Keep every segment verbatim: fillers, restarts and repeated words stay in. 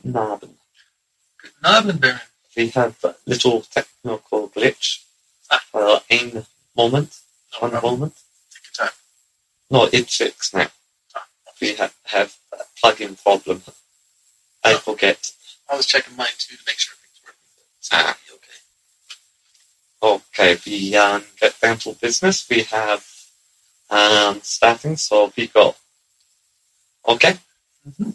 Abend. Guten Abend, Baron. We have a little technical glitch Ah. for a moment. No One problem. moment. Take your time. No, it's fixed now. Ah. We have, have a plug-in problem. I Oh. forget. I was checking mine too to make sure things work. It's Ah. okay. Okay, we um, get down to business. We have um, starting, so we go. Okay? Mm-hmm.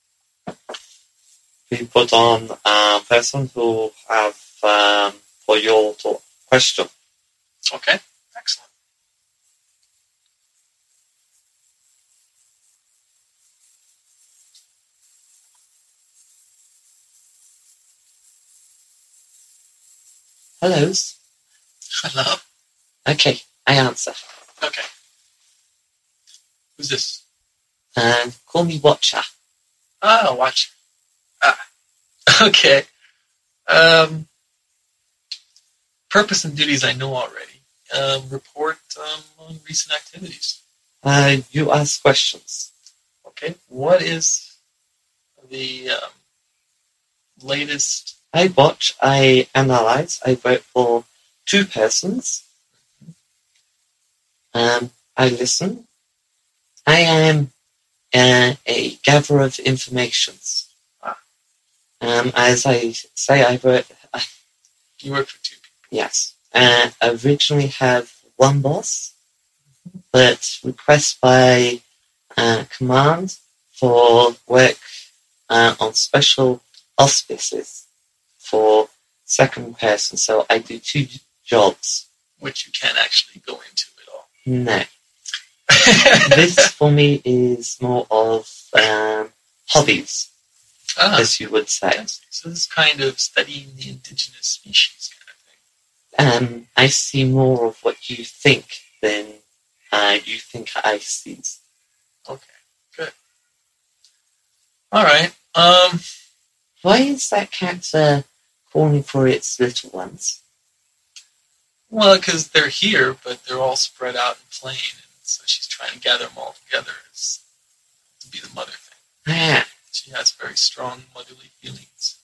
We put on a person who have um, for your to- question. Okay. Excellent. Hellos. Hello. Okay, I answer. Okay. Who's this? Um, call me Watcher. Ah, watch. Ah. Okay. Um, purpose and duties I know already. Um, report um, on recent activities. Uh, you ask questions. Okay. What is the um, latest? I watch, I analyze, I vote for two persons. Um, I listen. I am uh, a gatherer of informations. Ah. Um, as I say, I vote. Uh, You work for two people. yes. Uh, I originally have one boss, but request by uh, command for work uh, on special auspices for second person. So I do two jobs. Which you can't actually go into at all. No. This for me is more of um, hobbies, ah, as you would say. I see. So this is kind of studying the indigenous species kind of thing. Um, I see more of what you think than uh, you think I see. Okay, good. All right. Um, Why is that cat uh, calling for its little ones? well, because they're here, but they're all spread out and playing, and so she's trying to gather them all together as, to be the mother thing. Ah, She has very strong motherly feelings.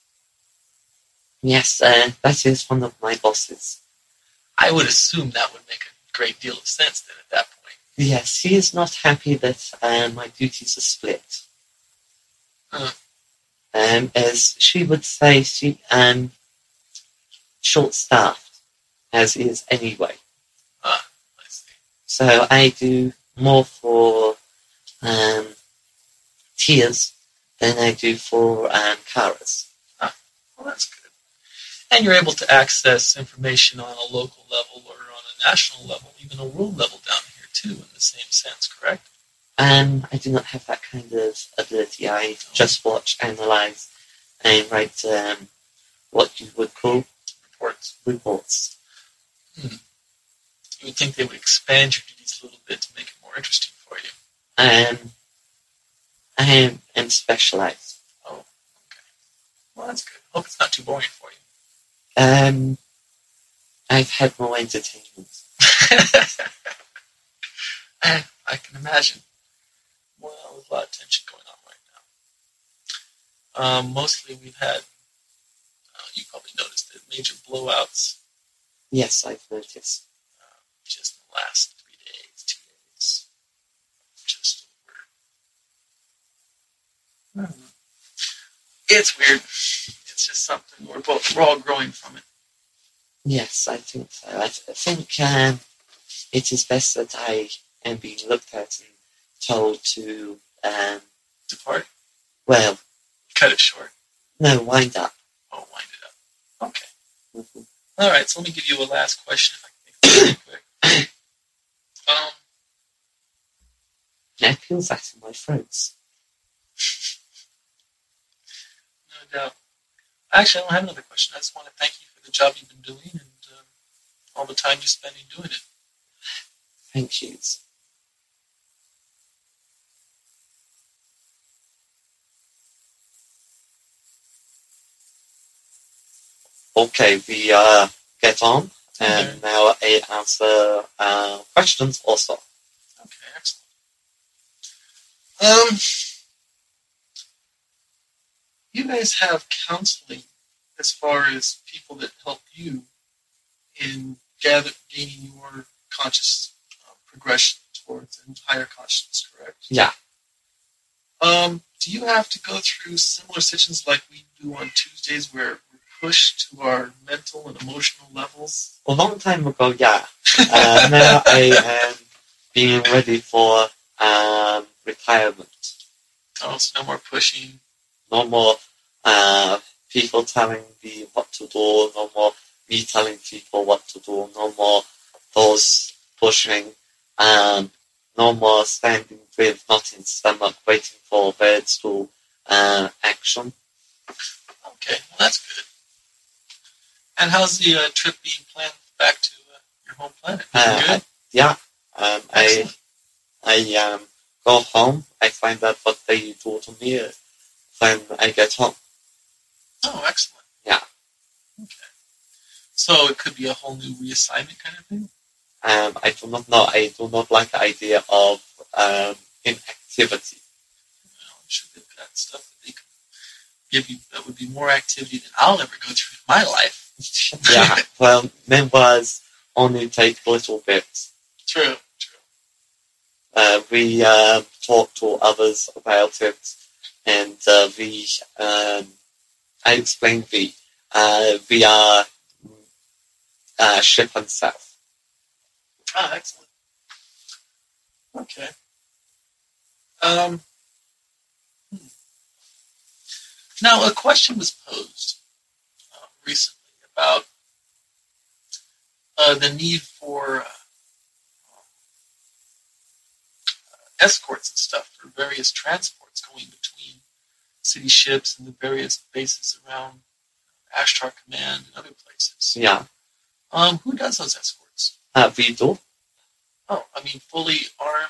yes, uh, that is one of my bosses. I would assume that would make a great deal of sense then at that point. Yes, she is not happy that uh, my duties are split. Huh. Um, as she would say, she um short-staffed, as is anyway. Ah, I see. So I do more for um, tiers than I do for um, Karas. Well, that's good. And you're able to access information on a local level or on a national level, even a world level down here too, in the same sense, correct? Um, I do not have that kind of ability. I just watch, analyze, and write um, what you would call Reports. reports. Hmm. You would think they would expand your duties a little bit to make it more interesting for you. Um, I am, am specialized. Oh, okay. Well, that's good. Hope it's not too boring for you. Um, I've had more entertainment. I, I can imagine. Well, there's a lot of tension going on right now. Um, mostly we've had, uh, you probably noticed it, major blowouts Yes, I've noticed. uh, just in the last three days, two days. Just weird. I don't know. It's weird. It's just something we're both we're all growing from it. Yes, I think so. I, th- I think um, it is best that I am being looked at and told to, um, Depart. well, Cut it short. no, wind up. Oh, wind it up. Okay. Mm-hmm. All right. So let me give you a last question, if I can make this really quick. Um, I feel that in my throat. no doubt. Actually, I don't have another question. I just want to thank you for the job you've been doing and um, all the time you're spending doing it. Thank you. Okay, we uh, get on, and Okay. now I answer uh, questions also. Okay, excellent. Um, you guys have counseling as far as people that help you in gather, gaining your conscious uh, progression towards a higher consciousness, correct? Yeah. Um, do you have to go through similar sessions like we do on Tuesdays where we're pushed to our mental and emotional levels? A long time ago, yeah. Uh, now I am being ready for um, retirement. Oh, so no more pushing. No more uh, people telling me what to do. No more me telling people what to do. No more those pushing. Um, no more standing with nothing stomach waiting for birds to uh, action. Okay, well that's good. And how's the uh, trip being planned back to uh, your home planet? Uh, good? Yeah. Um, I I um, go home. I find out what they do to me when I get home. Oh, excellent. Yeah. Okay. So it could be a whole new reassignment kind of thing? Um, I do not know. I do not like the idea of um, inactivity. Well, I'm sure they've got stuff that they could give you that would be more activity than I'll ever go through in my life. Yeah. Well, members only take little bits. True. True. Uh, we uh, talk to others about it, and uh, we. Um, I explained we. Uh, we are uh, ship and south. Ah, excellent. Okay. Um, hmm. Now, a question was posed uh, recently about uh, the need for uh, uh, escorts and stuff for various transports going between city ships and the various bases around Ashtar Command and other places. Yeah. Um, who does those escorts? Uh, we do. Oh, I mean, fully armed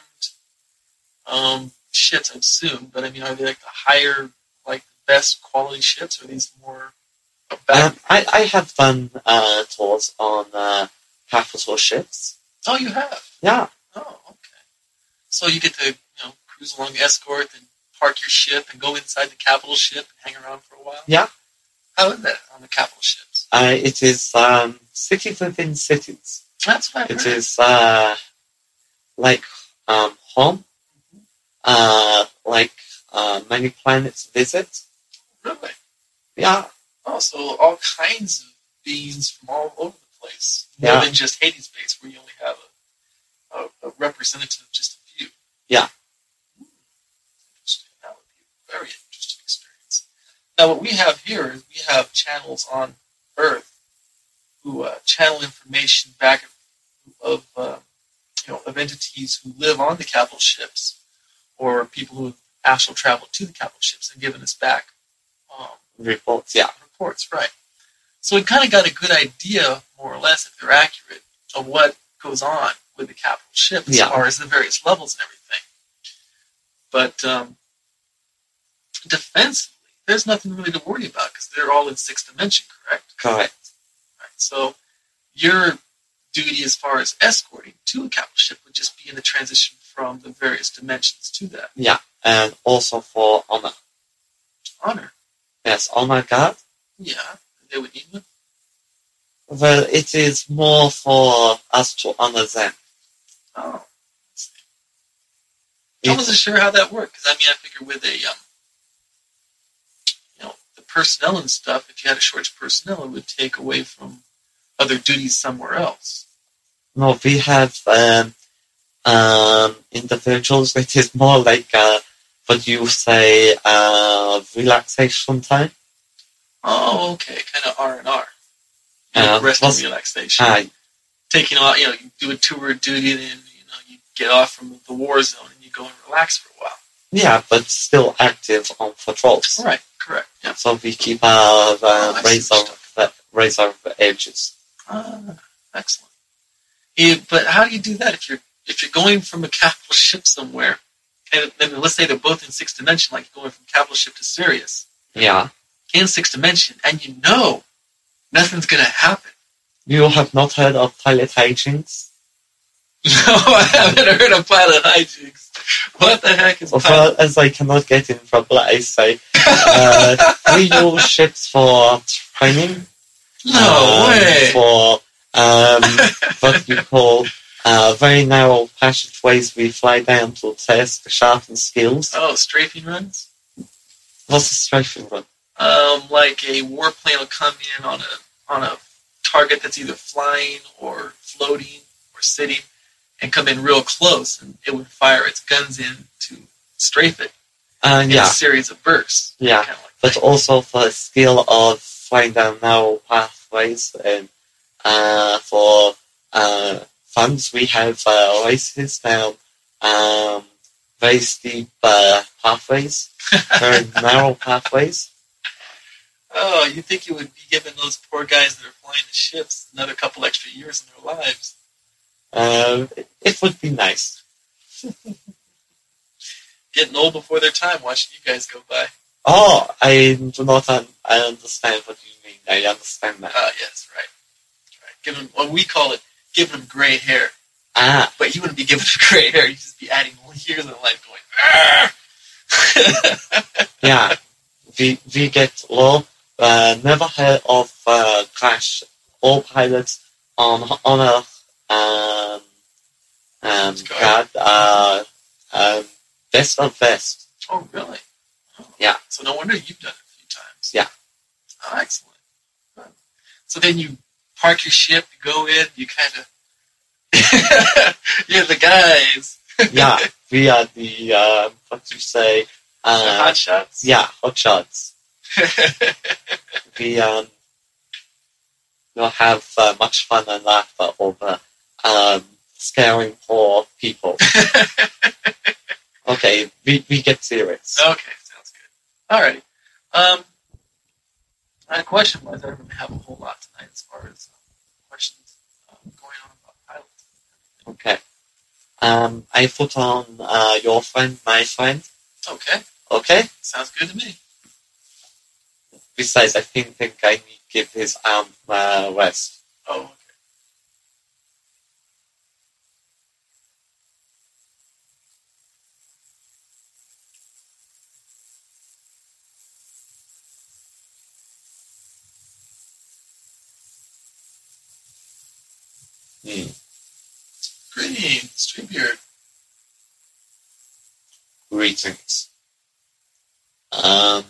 um, ships, I assume. But I mean, are they like the higher, like the best quality ships, or are these more about? Um, I, I have done uh, tours on uh, capital ships. Oh, you have? Yeah. Oh, okay. So you get to, you know, cruise along the escort and park your ship and go inside the capital ship and hang around for a while? Yeah. How is that on the capital ships? Uh, it is um, cities within cities. That's what I It heard. is uh, like um, home, uh, like uh, many planets visit. Really? Yeah. Oh, so all kinds of beings from all over the place. More Yeah. than just Hades Base, where you only have a, a, a representative of just a few. Yeah. Hmm. Interesting. That would be a very interesting experience. Now, what we have here is we have channels on Earth who uh, channel information back of uh, you know of entities who live on the capital ships, or people who have astral traveled to the capital ships and given us back um, Reports. Yeah. reports. Right. So we kind of got a good idea, more or less, if they're accurate, of what goes on with the capital ship as Yeah. far as the various levels and everything. But um, defensively, there's nothing really to worry about because they're all in sixth dimension, correct? Correct. Right. So your duty as far as escorting to a capital ship would just be in the transition from the various dimensions to that. Yeah. And also for honor. Honor. Yes, honor guard. Yeah. They would need one. Well, it is more for us to honor them. Oh. I see. I wasn't sure how that worked because I mean I figure with a um, you know the personnel and stuff, if you had a shortage of personnel, it would take away from other duties somewhere else. No, we have um, um, individuals. It is more like uh, what you say, uh, relaxation time. Oh, okay, kind of R and R. Uh, Rest was- and relaxation. Uh, Taking off, you know, you do a tour of duty, and then you know you get off from the war zone and you go and relax for a while. yeah, but still active on patrols. Right, correct. Yeah. So we keep our uh, Oh, I see razor, what razor edges. Ah, excellent. Yeah, but how do you do that if you're if you're going from a capital ship somewhere, and then let's say they're both in sixth dimension, like you're going from capital ship to Sirius Yeah. in sixth dimension, and you know nothing's gonna happen. You have not heard of pilot hijinks? No, I haven't heard of pilot hijinks. What the heck is pilot? Well, as I cannot get in trouble, I say Uh, we use ships for training. No um, way. For um, what you call uh, very narrow passageways we fly down to test the sharpen skills. Oh, strafing runs? What's a strafing run? Um, like a warplane will come in on a on a target that's either flying or floating or sitting, and come in real close, and it would fire its guns in to strafe it Uh, in yeah, a series of bursts. yeah. Kind of like But that. also for the skill of flying down narrow pathways and uh, for uh, funds we have uh, races down um, very steep uh, pathways, very narrow pathways. Oh, you think you would be giving those poor guys that are flying the ships another couple extra years in their lives? Uh, it, it would be nice. Getting old before their time watching you guys go by. Oh, I do not un- I understand what you mean. I understand that. Ah, yes, right. right. Give them, what we call it, giving them gray hair. Ah, But you wouldn't be giving them gray hair. You'd just be adding more years in life going, "Argh!" yeah. We we get low. Uh, never heard of uh, crash. All pilots on on a um um Guard. God uh um best of best. Oh, really? Oh. Yeah. So no wonder you've done it a few times. Yeah. Oh, excellent. Good. So then you park your ship, you go in, you kind of, you're the guys. Yeah, we are the uh, what do you say? The Uh, hot shots. yeah, hot shots. We um will have uh, much fun and laughter over um scaring poor people. Okay, we we get serious. Okay, sounds good. Alrighty. Um, my question was, I don't really have a whole lot tonight as far as uh, questions um, going on about pilots. Okay. Um, I put on uh, your friend, my friend. Okay, Okay. sounds good to me. Besides, I think think I need to give his arm uh, rest. Oh, okay. Hmm. Greetings, Treebeard. Greetings. Um.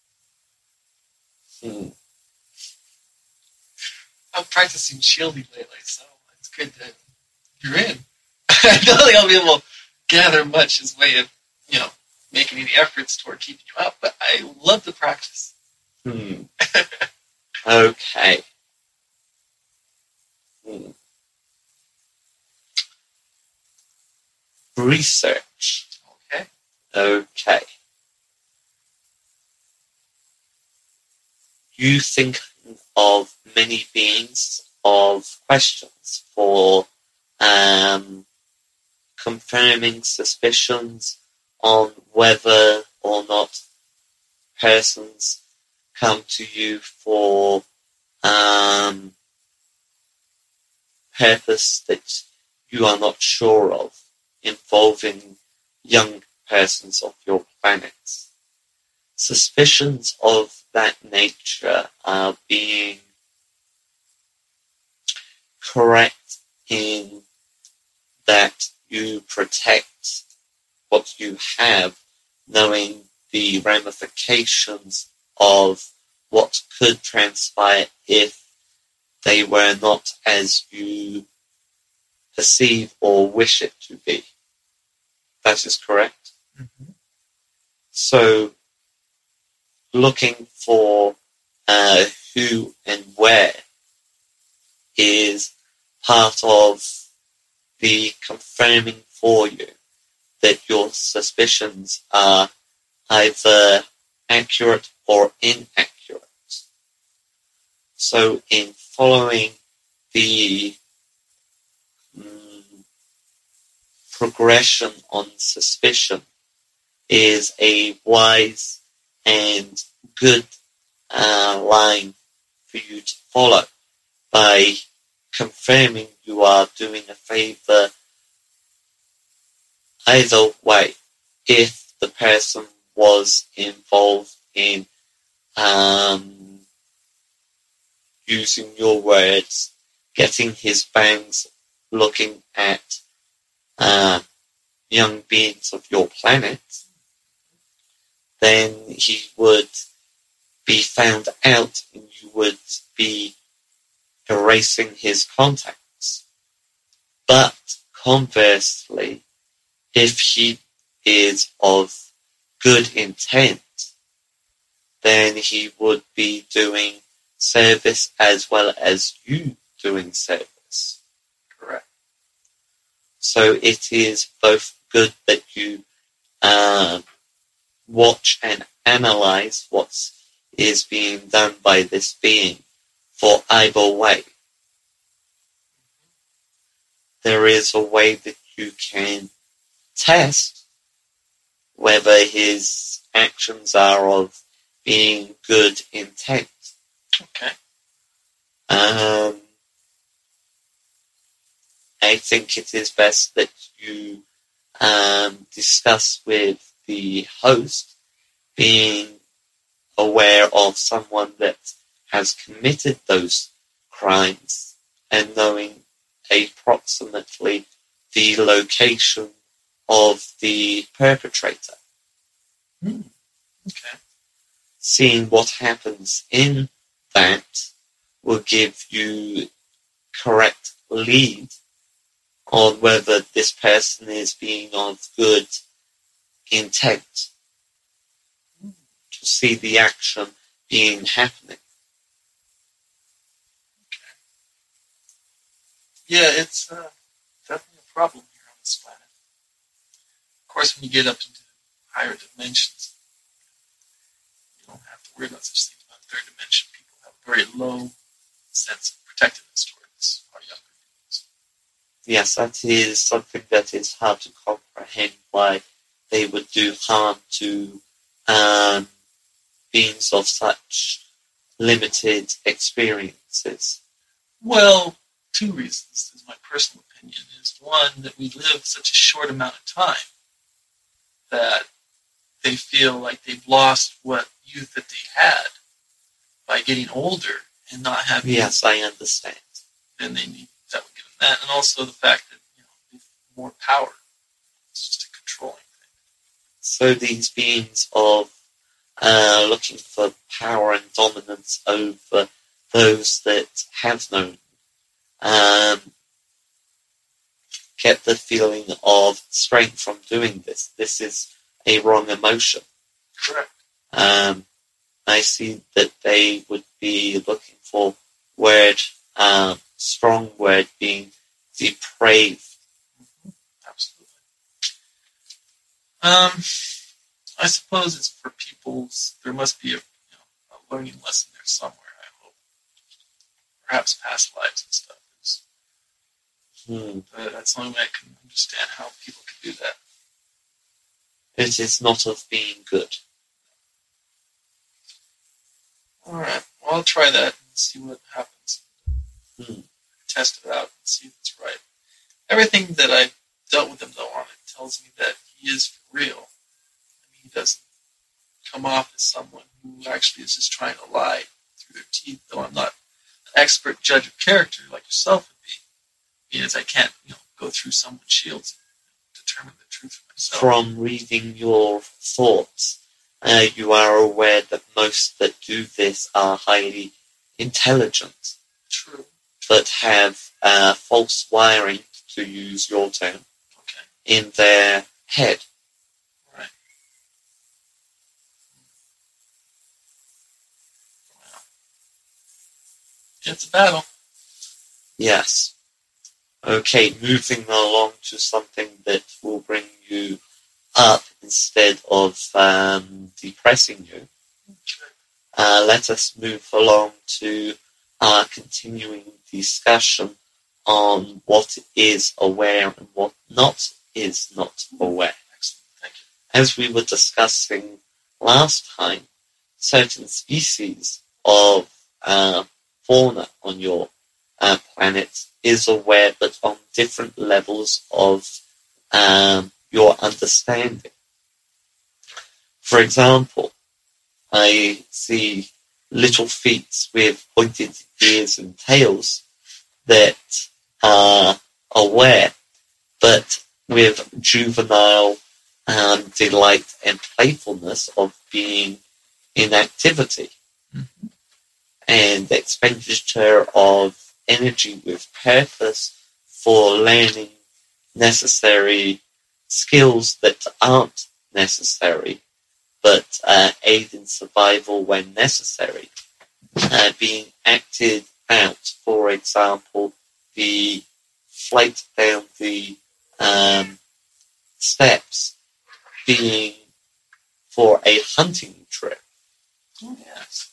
Hmm. I'm practicing shielding lately, so it's good that you're in. I don't think I'll be able to gather much as way of, you know, making any efforts toward keeping you out, but I love the practice. Hmm. Okay. Hmm. Research. Okay. Okay. You think of many beings of questions for um, confirming suspicions on whether or not persons come to you for um, purpose that you are not sure of, involving young persons of your planet. Suspicions of that nature are being correct in that you protect what you have, knowing the ramifications of what could transpire if they were not as you perceive or wish it to be. That is correct. Mm-hmm. So, looking for uh, who and where is part of the confirming for you that your suspicions are either accurate or inaccurate. So in following the mm, progression on suspicion is a wise and good uh, line for you to follow by confirming you are doing a favor either way if the person was involved in um, using your words, getting his bangs looking at uh, young beings of your planet, then he would be found out and you would be erasing his contacts. But conversely, if he is of good intent, then he would be doing service as well as you doing service. Correct. So it is both good that you uh, watch and analyze what is being done by this being, for either way. There is a way that you can test whether his actions are of being good intent. Okay. Um, I think it is best that you um, discuss with the host, being aware of someone that has committed those crimes and knowing approximately the location of the perpetrator. Hmm. Okay. Seeing what happens in that will give you correct lead on whether this person is being of good intent to see the action being happening. Okay. Yeah, it's uh, definitely a problem here on this planet. Of course, when you get up into higher dimensions, you don't have to worry about such things. About third dimension, people have a very low sense of protectiveness towards our younger beings. Yes, that is something that is hard to comprehend, why they would do harm to um, beings of such limited experiences. Well, two reasons, is my personal opinion. Is one, that we live such a short amount of time that they feel like they've lost what youth that they had by getting older and not having Yes, I understand. then they need that would give them that, and also the fact that you know they have more power. It's just a controlling thing. So these beings of uh, looking for power and dominance over those that have known um, get the feeling of strength from doing this. This is a wrong emotion. Correct. Um, I see that they would be looking for word, um, strong word being depraved. Mm-hmm. Absolutely. Um, I suppose it's for people's. There must be a, you know, a learning lesson there somewhere. I hope, perhaps past lives and stuff. Is, Hmm. but that's the only way I can understand how people could do that. It is not of being good. All right. Well, I'll try that and see what happens. Hmm. Test it out and see if it's right. Everything that I've dealt with him, though, on it tells me that he is for real. I mean, he doesn't come off as someone who actually is just trying to lie through their teeth, though I'm not an expert judge of character like yourself would be. Because I can't, you know, go through someone's shields and determine the truth for myself. From reading your thoughts, uh, you are aware that most that do this are highly intelligent, True. but have uh, false wiring, to use your term, Okay. in their head. Right. Wow. It's a battle. Yes. Okay, moving along to something that will bring you up instead of um, depressing you. Okay. Uh, let us move along to our continuing discussion on what is aware and what not is not aware. Excellent. Thank you. As we were discussing last time, certain species of uh, fauna on your uh, planet is aware, but on different levels of um, your understanding. For example, I see little feet with pointed ears and tails that are aware, but with juvenile um, delight and playfulness of being in activity. Mm-hmm. And expenditure of energy with purpose for learning necessary skills that aren't necessary, but uh, aid in survival when necessary. Uh, being acted out, for example, the flight down the um, steps being for a hunting trip. Oh, yes.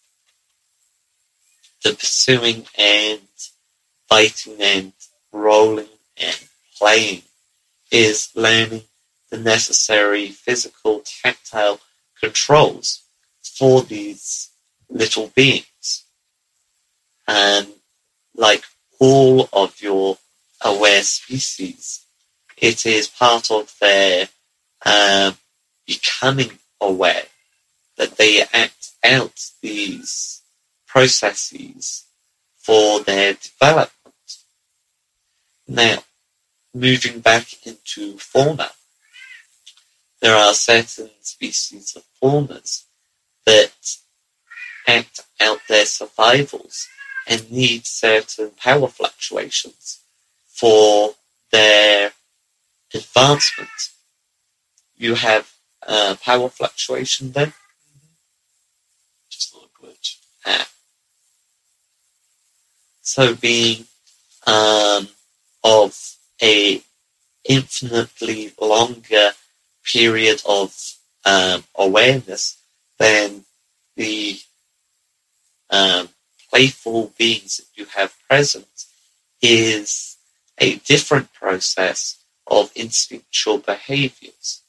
The pursuing and biting and rolling and playing is learning the necessary physical tactile controls for these little beings. And like all of your aware species, it is part of their uh, becoming aware that they act out these processes for their development. Now, moving back into fauna, there are certain species of faunas that act out their survivals and need certain power fluctuations for their advancement. You have uh, power fluctuation then? Mm-hmm. Just a little glitch. Ah. So being um, of a infinitely longer period of um, awareness than the um, playful beings that you have present is a different process of instinctual behaviors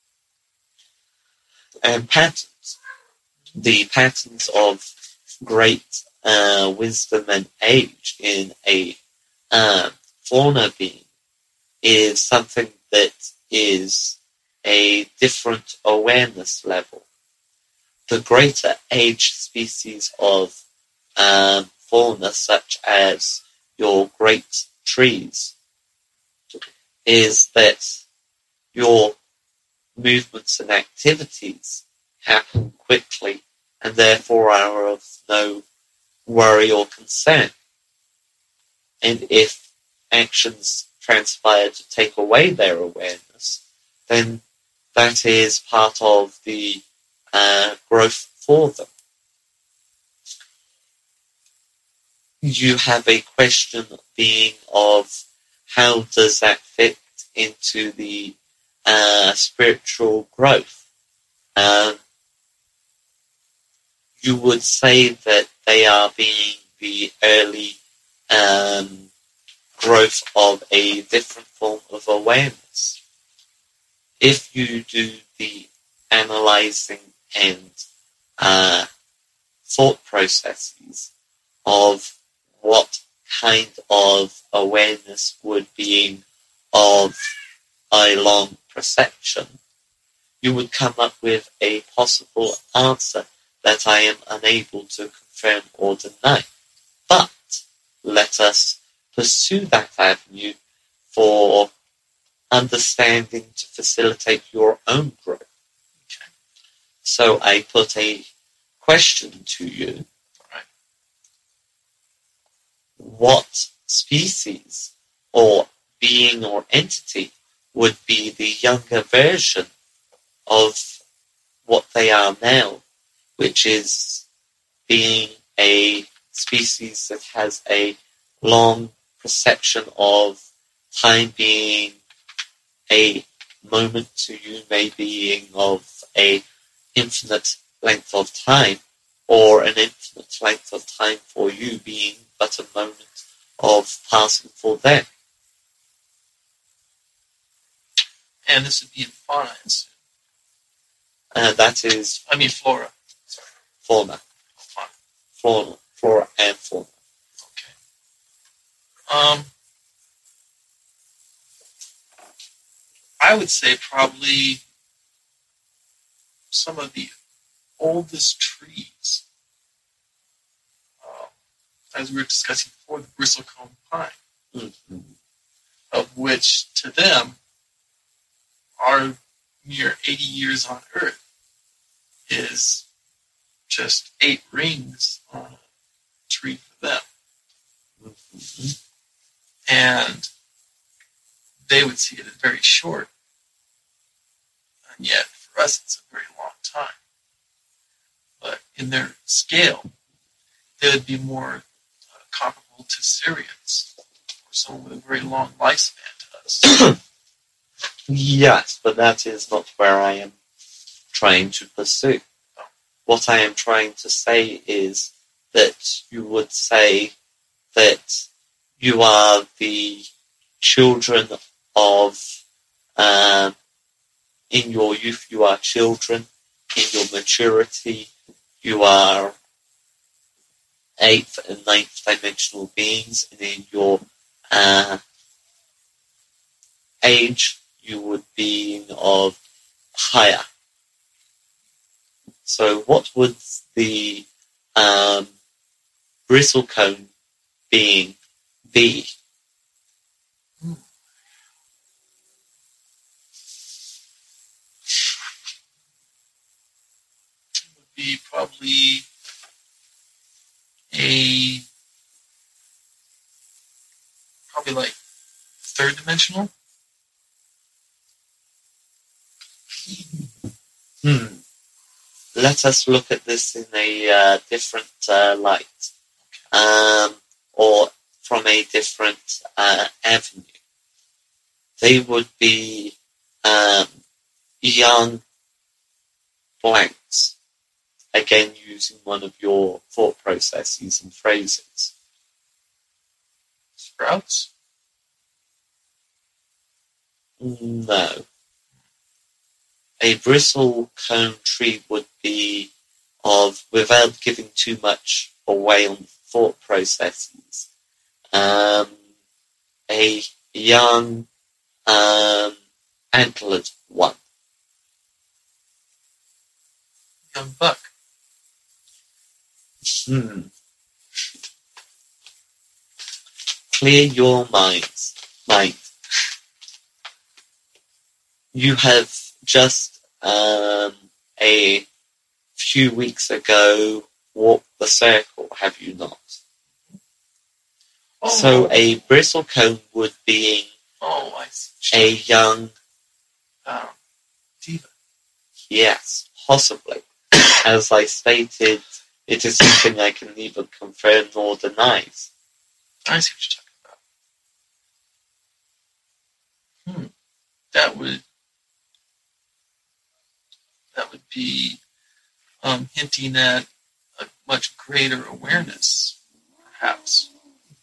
and patterns. The patterns of great uh, wisdom and age in a uh, fauna being is something that is a different awareness level. The greater age species of um, fauna, such as your great trees, is that your movements and activities happen quickly and therefore are of no worry or concern. And if actions transpire to take away their awareness, then that is part of the uh, growth for them. You have a question being of how does that fit into the uh, spiritual growth? Um, you would say that they are being the early um, growth of a different form of awareness. If you do the analyzing and uh, thought processes of what kind of awareness would be of a long perception, you would come up with a possible answer that I am unable to confirm or deny. But let us pursue that avenue for understanding to facilitate your own growth. Okay. So I put a question to you. Right. What species or being or entity would be the younger version of what they are now, which is being a species that has a long perception of time being a moment to you, may being of a infinite length of time, or an infinite length of time for you being but a moment of passing for them. And this would be in fauna. Uh, that is I mean flora. Sorry. fauna. Fauna. Fauna. Flora and fauna. Okay. Um, I would say probably some of the oldest trees, um, as we were discussing before, the bristlecone pine, Mm-hmm. of which to them our mere eighty years on Earth is just eight rings on a tree for them. Mm-hmm. And they would see it as very short. And yet, for us, it's a very long time. But in their scale, they would be more uh, comparable to Syrians, or someone with a very long lifespan to us. Yes, but that is not where I am trying to pursue. What I am trying to say is that you would say that you are the children of, um, in your youth you are children, in your maturity you are eighth and ninth dimensional beings, and in your uh, age you would be of higher. So what would the um, bristlecone being be? Hmm. It would be probably a probably like third dimensional. Hmm. Let us look at this in a uh, different uh, light, um, or from a different uh, avenue. They would be um, young blanks, again using one of your thought processes and phrases. Sprouts? No. A bristlecone tree would be of, without giving too much away on thought processes, um, a young, um, antlered one. Young buck. Hmm. Clear your minds. Mind. You have just um, a few weeks ago walked the circle, have you not? Oh. So a bristlecone would be Oh, I see. a young, Um, diva. yes, possibly. As I stated, it is something I can neither confirm nor deny. I see what you're talking about. Hmm. That would that would be um, hinting at a much greater awareness, perhaps.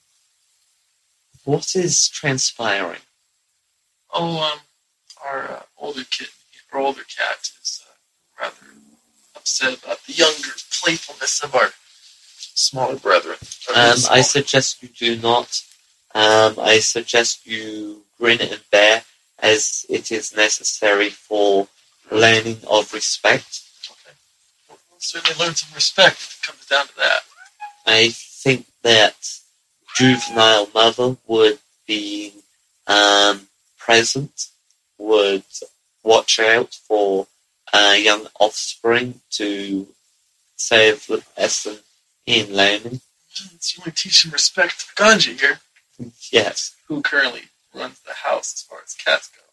What is transpiring? Oh, um, our uh, older kid, our older cat is uh, rather upset about the younger playfulness of our smaller brethren. Um, I suggest you do not. Um, I suggest you grin and bear, as it is necessary for learning of respect. Okay. We'll certainly learn some respect if it comes down to that. I think that juvenile mother would be um, present, would watch out for uh, young offspring to serve the lesson in learning. So you want to teach some respect to Ganja here, Yes, who currently runs the house as far as cats go.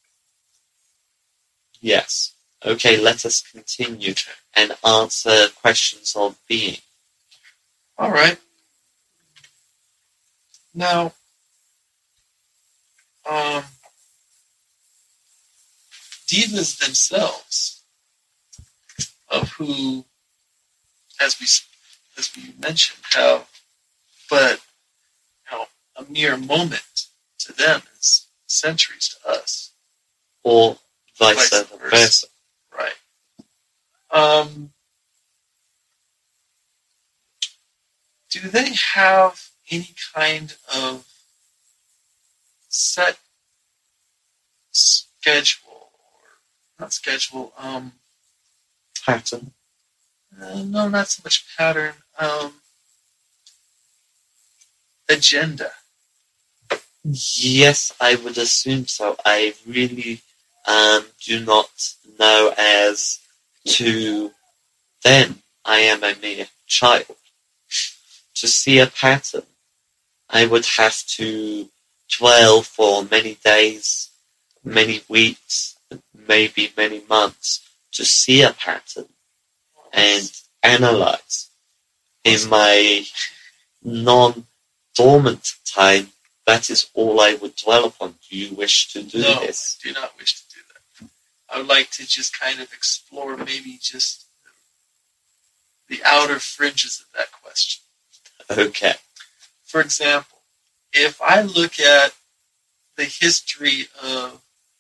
yes. Okay, let us continue and answer questions of being. All right. Now, um, divas themselves, of who, as we as we mentioned, have but you know a mere moment to them is centuries to us. Or vice, Vice versa. versa. Right. Um, do they have any kind of set schedule, or not schedule, um, Pattern. Uh, no, not so much pattern. Um, agenda. Yes, I would assume so. I really um, do not know as to them. I am a mere child. To see a pattern, I would have to dwell for many days, many weeks, maybe many months to see a pattern and analyze. In my non-dormant time, that is all I would dwell upon. Do you wish to do no, this? I do not wish to do that. I would like to just kind of explore maybe just the outer fringes of that question. Okay. For example, if I look at the history of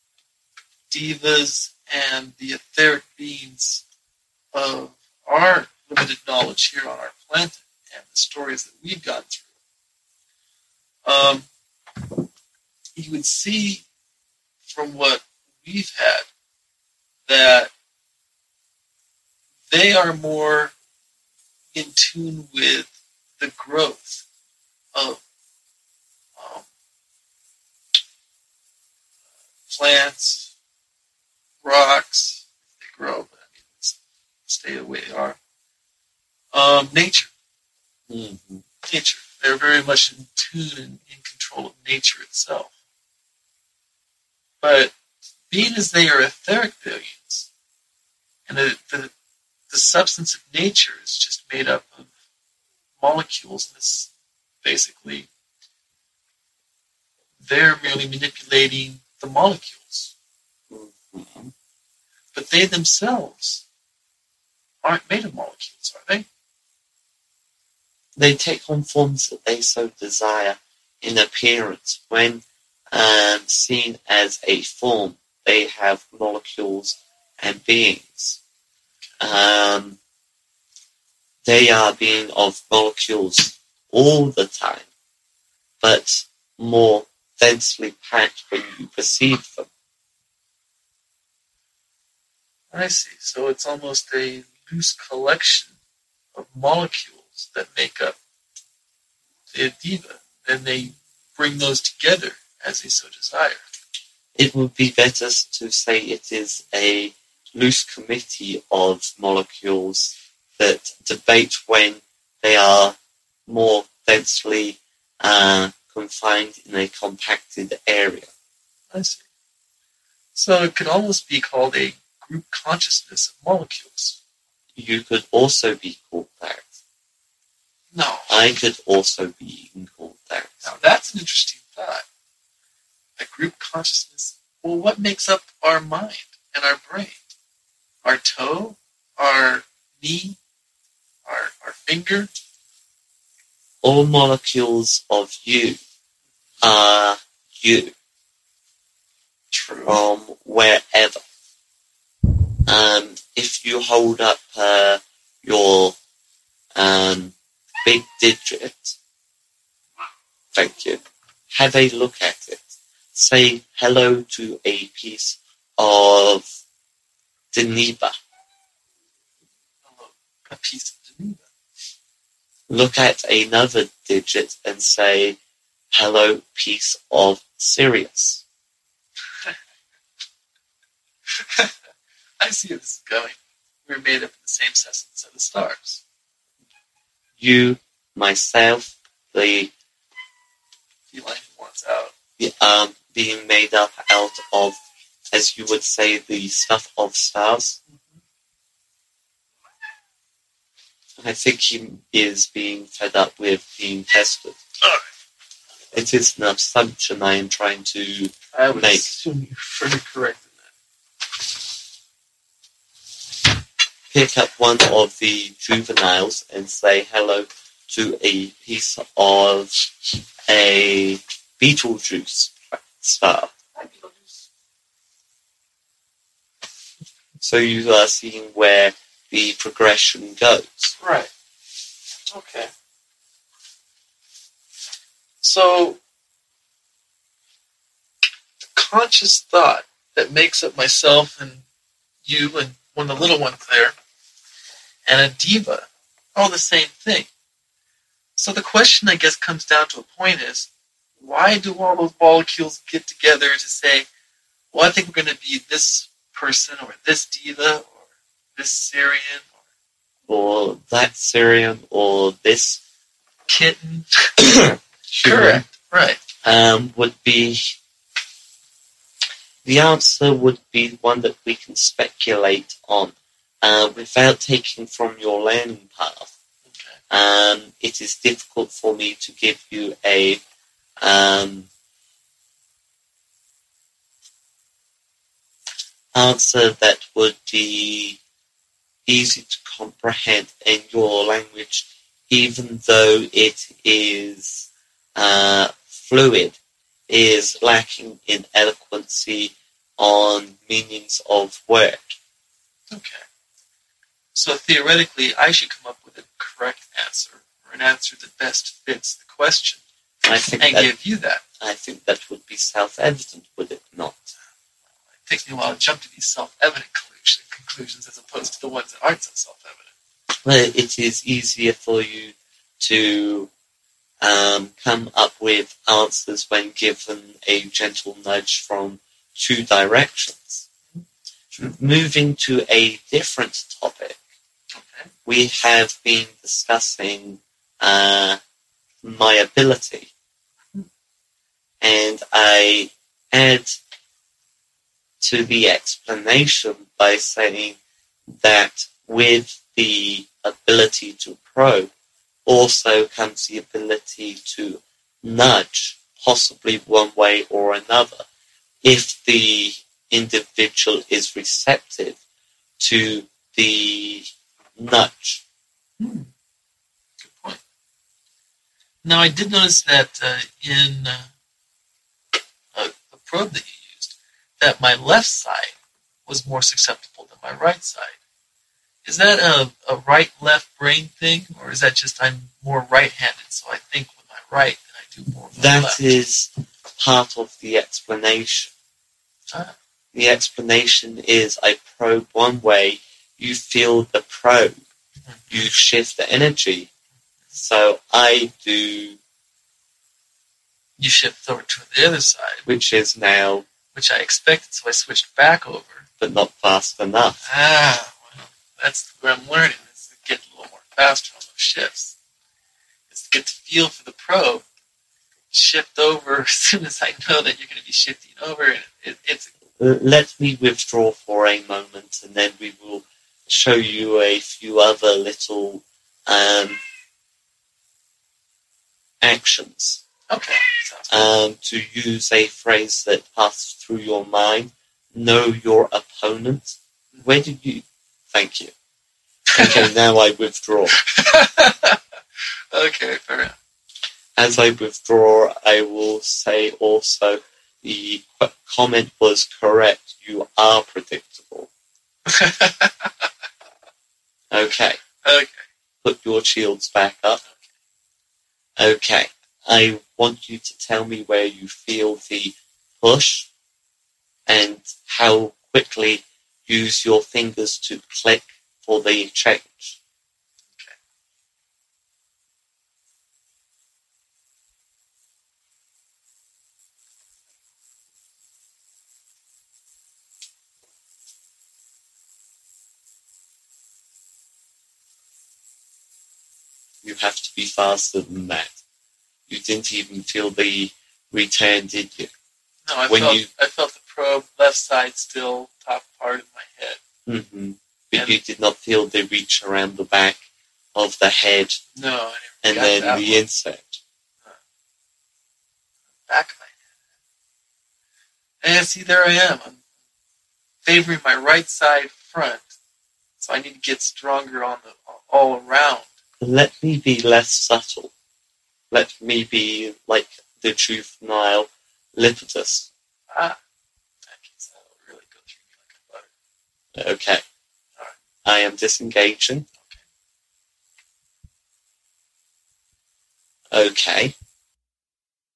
devas and the etheric beings of our limited knowledge here on our planet and the stories that we've gone through, um, you would see from what we've had that they are more in tune with the growth of um, plants, rocks, if they grow, but I mean, stay the way they are. Um, nature. Mm-hmm. Nature. They're very much in tune and in control of nature itself. But being as they are etheric billions, and the, the, the substance of nature is just made up of molecules, and it's basically they're merely manipulating the molecules. Mm-hmm. But they themselves aren't made of molecules, are they? They take on forms that they so desire in appearance. When um, seen as a form, they have molecules and beings. Um, they are being of molecules all the time, but more densely packed when you perceive them. I see. So it's almost a loose collection of molecules that make up the Deva, and they bring those together as they so desire. It would be better to say it is a loose committee of molecules that debate when they are more densely uh, confined in a compacted area. I see. So it could almost be called a group consciousness of molecules. You could also be called that. No. I could also be called that. Now that's an interesting thought. A group consciousness. Well, what makes up our mind and our brain? Our toe? Our knee? Our, our finger? All molecules of you are you. True. From wherever. Um, if you hold up uh, your um, big digit, thank you, have a look at it. Say hello to a piece of Deneba. A piece of Deneba. Look at another digit and say hello, piece of Sirius. I see where this is going. We're made up of the same substance of the stars. You, myself, the, The line wants out. the um, being made up out of, as you would say, the stuff of stars. I think he is being fed up with being tested. Oh. It is an assumption I am trying to I would make. assume you're very correct in that. Pick up one of the juveniles and say hello to a piece of a Beetlejuice star. Hi, Beetlejuice. So you are seeing where the progression goes. Right. Okay. So, the conscious thought that makes up myself and you and one of the little ones there and a diva are the same thing. So the question, I guess, comes down to a point is, why do all those molecules get together to say, well, I think we're going to be this person or this diva or this Syrian or that Syrian or this kitten? human, Correct, right. um, would be, the answer would be one that we can speculate on uh, without taking from your learning path. Okay. Um, it is difficult for me to give you a um, answer that would be easy to comprehend in your language, even though it is uh, fluid, is lacking in eloquency on meanings of word. Okay. So theoretically, I should come up with a correct answer, or an answer that best fits the question, I think and that, give you that. I think that would be self-evident, would it not? It takes me a while to jump to these self-evident conclusion, conclusions as opposed to the ones that aren't so self-evident. Well, it is easier for you to um, come up with answers when given a gentle nudge from two directions. Moving to a different topic, Okay. we have been discussing uh, my ability, and I add to the explanation by saying that with the ability to probe also comes the ability to nudge, possibly one way or another, if the individual is receptive to the nudge. Hmm. Good point. Now, I did notice that uh, in uh, uh, the probe that you used, that my left side was more susceptible than my right side. Is that a, a right-left brain thing, or is that just I'm more right-handed, so I think with my right than I do more with my left? That is part of the explanation. Ah. The explanation is I probe one way, you feel the probe, you shift the energy. So I do... You shift over to the other side. Which is now... Which I expected, so I switched back over. But not fast enough. Ah, well, that's where I'm learning, is to get a little more faster on those shifts. Is to get the feel for the probe, shift over as soon as I know that you're going to be shifting over, and it, it's... Let me withdraw for a moment, and then we will show you a few other little um, actions. Okay. Sounds good. Um, to use a phrase that passes through your mind, know your opponent. Where did you... Thank you. Okay, now I withdraw. Okay, fair enough. As I withdraw, I will say also, the comment was correct. You are predictable. Okay. Okay. Put your shields back up. Okay. I want you to tell me where you feel the push and how quickly use your fingers to click for the change. Okay. You have to be faster than that. You didn't even feel the return, did you? No, I When felt you- I felt the probe left side still top part of my head. Mm-hmm. But And- you did not feel the reach around the back of the head No, I never and got then that the one. insect. Back of my head. And see, there I am. I'm favoring my right side front, so I need to get stronger on the all around. Let me be less subtle. Let me be like the juvenile Lipitus. Ah, that can really go through me like a butter. Okay. Alright. I am disengaging. Okay.